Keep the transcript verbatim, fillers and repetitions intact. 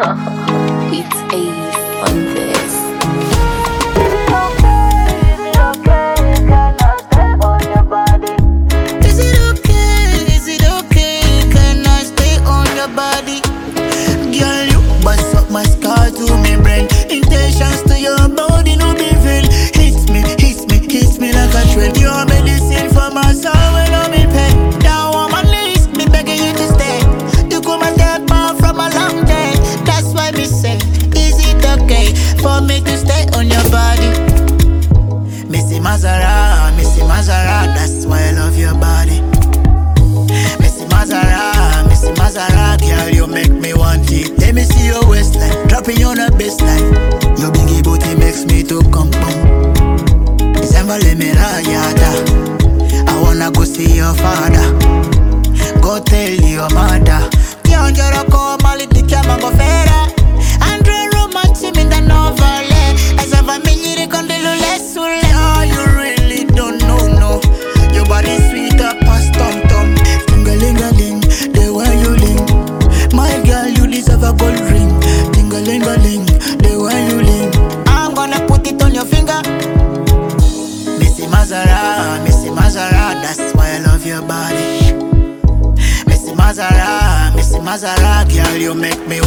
It's Ace on this. Is it okay? Is it okay? Can I stay on your body? Girl, you bust up my scar to me brain. Intentions to your body no be vain. Hits me, hits me, hits me like a train. Your medicine for my soul when I'm in pain. Down on my knees, me begging you to stay. You come and step out from a long day. That's why me say, is it okay for me to stay on your body? Missy Mazara, Missy Mazara, that's why I love your body. Missy Mazara, Missy Mazara, girl, you make me want it. Let me see your waistline, dropping on a baseline. Your biggie booty makes me to come boom. Zembale me yada. I wanna go see your father. Go tell your mother. Kianjoro ko mali dikema go fera. Andre romance in the novel. As if I'm in the condilo less sule. Oh, you really don't know, no. Your body sweet up past tom tom. Tingalingaling, the way you link. My girl, you deserve a gold ring. Tingalingaling, the way you link. I'm gonna put it on your finger. Missy Mazara, Missy Mazara, that's why I love your body. Missy Mazara, Missy Mazara, girl, you make me